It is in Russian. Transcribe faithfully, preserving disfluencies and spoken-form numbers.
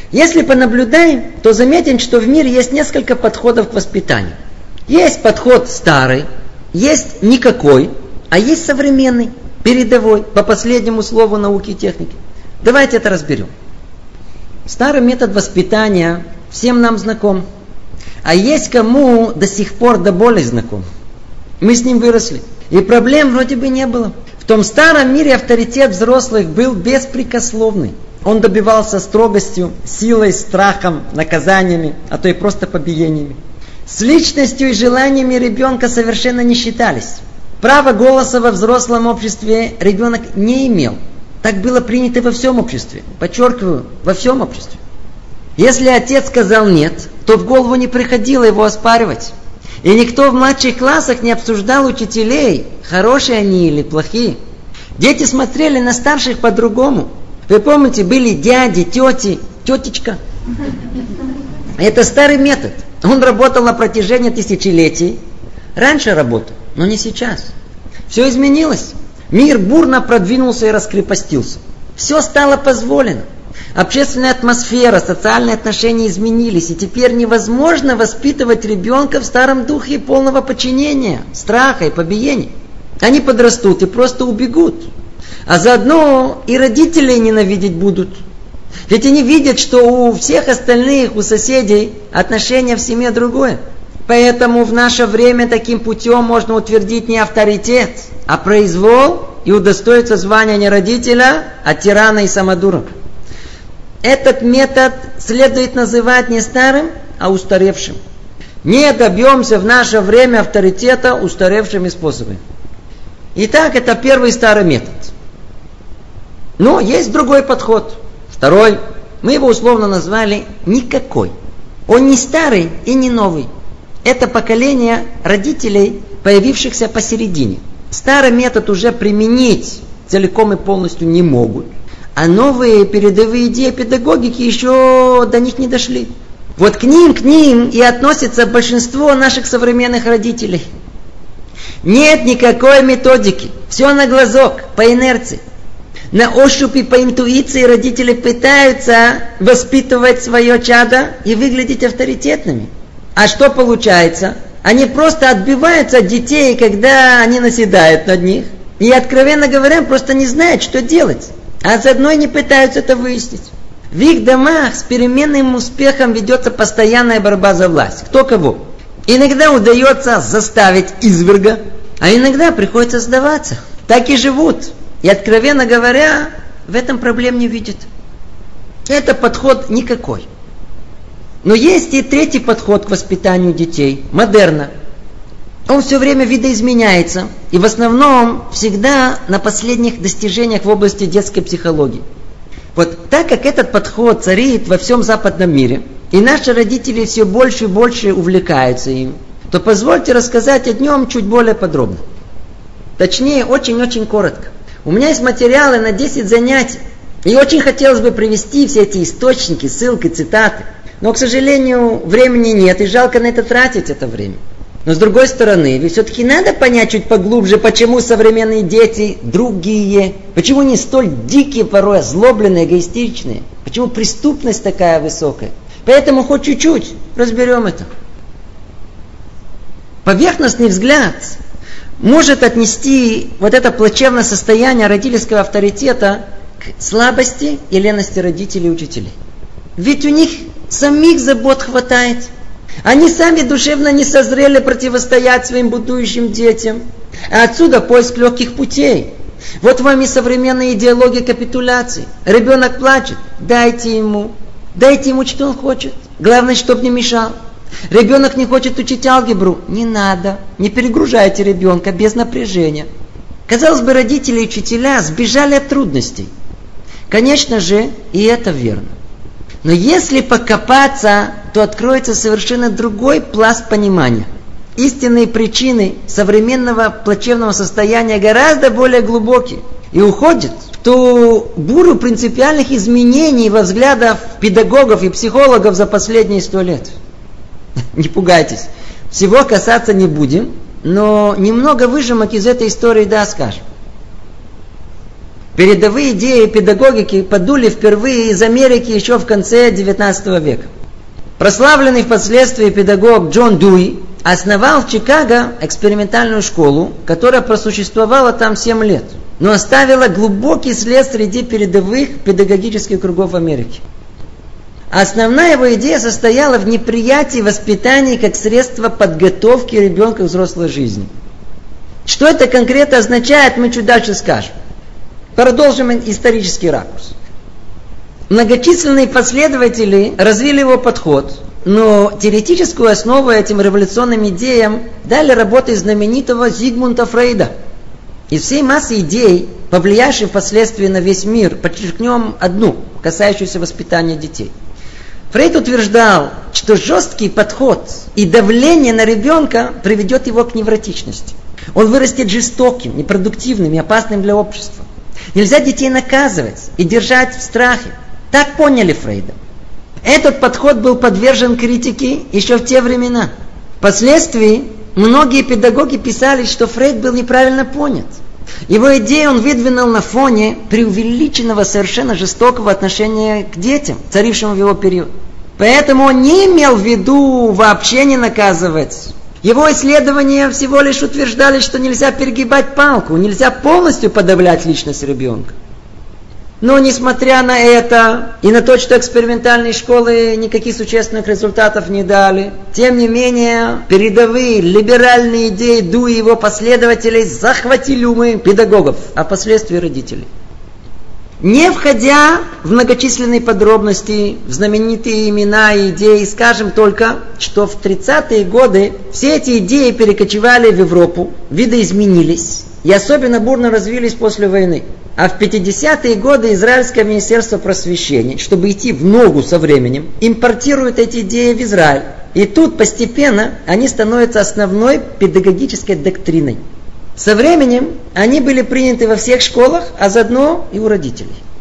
Если понаблюдаем, то заметим, что в мире есть несколько подходов к воспитанию. Есть подход старый, есть никакой, а есть современный, передовой, по последнему слову науки и техники. Давайте это разберем. Старый метод воспитания всем нам знаком, а есть кому до сих пор до боли знаком. Мы с ним выросли, и проблем вроде бы не было. В том старом мире авторитет взрослых был беспрекословный. Он добивался строгостью, силой, страхом, наказаниями, а то и просто побиениями. С личностью и желаниями ребенка совершенно не считались. Права голоса во взрослом обществе ребенок не имел. Так было принято во всем обществе. Подчеркиваю, во всем обществе. Если отец сказал «нет», то в голову не приходило его оспаривать. И никто в младших классах не обсуждал учителей, хорошие они или плохие. Дети смотрели на старших по-другому. Вы помните, были дяди, тети, тетечка. Это старый метод. Он работал на протяжении тысячелетий. Раньше работал, но не сейчас. Все изменилось. Мир бурно продвинулся и раскрепостился. Все стало позволено. Общественная атмосфера, социальные отношения изменились, и теперь невозможно воспитывать ребенка в старом духе полного подчинения, страха и побиения. Они подрастут и просто убегут. А заодно и родителей ненавидеть будут. Ведь они видят, что у всех остальных, у соседей, отношения в семье другое. Поэтому в наше время таким путем можно утвердить не авторитет, а произвол и удостоиться звания не родителя, а тирана и самодура. Этот метод следует называть не старым, а устаревшим. Не добьемся в наше время авторитета устаревшими способами. Итак, это первый старый метод. Но есть другой подход. Второй. Мы его условно назвали никакой. Он не старый и не новый. Это поколение родителей, появившихся посередине. Старый метод уже применить целиком и полностью не могут. А новые передовые идеи педагогики еще до них не дошли. Вот к ним, к ним и относится большинство наших современных родителей. Нет никакой методики. Все на глазок, по инерции. На ощупь и по интуиции родители пытаются воспитывать свое чадо и выглядеть авторитетными. А что получается? Они просто отбиваются от детей, когда они наседают над них. И, откровенно говоря, просто не знают, что делать. А заодно и не пытаются это выяснить. В их домах с переменным успехом ведется постоянная борьба за власть. Кто кого. Иногда удается заставить изверга, а иногда приходится сдаваться. Так и живут. И, откровенно говоря, в этом проблем не видят. Это подход никакой. Но есть и третий подход к воспитанию детей. Модерна. Он все время видоизменяется. И в основном всегда на последних достижениях в области детской психологии. Вот так как этот подход царит во всем западном мире, и наши родители все больше и больше увлекаются им, то позвольте рассказать о нем чуть более подробно. Точнее, очень-очень коротко. У меня есть материалы на десять занятий. И очень хотелось бы привести все эти источники, ссылки, цитаты. Но, к сожалению, времени нет, и жалко на это тратить это время. Но с другой стороны, ведь все-таки надо понять чуть поглубже, почему современные дети другие. Почему они столь дикие порой, озлобленные, эгоистичные. Почему преступность такая высокая. Поэтому хоть чуть-чуть разберем это. Поверхностный взгляд может отнести вот это плачевное состояние родительского авторитета к слабости и лености родителей и учителей. Ведь у них самих забот хватает. Они сами душевно не созрели противостоять своим будущим детям. А отсюда поиск легких путей. Вот вам и современная идеология капитуляции. Ребенок плачет, дайте ему. Дайте ему, что он хочет. Главное, чтобы не мешал. Ребенок не хочет учить алгебру. Не надо. Не перегружайте ребенка без напряжения. Казалось бы, родители и учителя сбежали от трудностей. Конечно же, и это верно. Но если покопаться, то откроется совершенно другой пласт понимания. Истинные причины современного плачевного состояния гораздо более глубокие. И уходят в ту бурю принципиальных изменений во взглядах педагогов и психологов за последние сто лет. Не пугайтесь. Всего касаться не будем, но немного выжимок из этой истории да скажем. Передовые идеи педагогики подули впервые из Америки еще в конце девятнадцатого века. Прославленный впоследствии педагог Джон Дуи основал в Чикаго экспериментальную школу, которая просуществовала там семь лет, но оставила глубокий след среди передовых педагогических кругов Америки. Основная его идея состояла в неприятии воспитания как средства подготовки ребенка к взрослой жизни. Что это конкретно означает, мы чуть дальше скажем. Продолжим исторический ракурс. Многочисленные последователи развили его подход, но теоретическую основу этим революционным идеям дали работы знаменитого Зигмунда Фрейда. Из всей массы идей, повлиявших впоследствии на весь мир, подчеркнем одну, касающуюся воспитания детей. Фрейд утверждал, что жесткий подход и давление на ребенка приведет его к невротичности. Он вырастет жестоким, непродуктивным и опасным для общества. Нельзя детей наказывать и держать в страхе. Так поняли Фрейда. Этот подход был подвержен критике еще в те времена. Впоследствии многие педагоги писали, что Фрейд был неправильно понят. Его идеи он выдвинул на фоне преувеличенного, совершенно жестокого отношения к детям, царившему в его период. Поэтому он не имел в виду вообще не наказывать. Его исследования всего лишь утверждали, что нельзя перегибать палку, нельзя полностью подавлять личность ребенка. Но несмотря на это и на то, что экспериментальные школы никаких существенных результатов не дали, тем не менее передовые либеральные идеи Дуи и его последователей захватили умы педагогов, а впоследствии родителей. Не входя в многочисленные подробности, в знаменитые имена и идеи, скажем только, что в тридцатые годы все эти идеи перекочевали в Европу, видоизменились и особенно бурно развились после войны. А в пятидесятые годы Израильское министерство просвещения, чтобы идти в ногу со временем, импортирует эти идеи в Израиль. И тут постепенно они становятся основной педагогической доктриной. Со временем они были приняты во всех школах, а заодно и у родителей.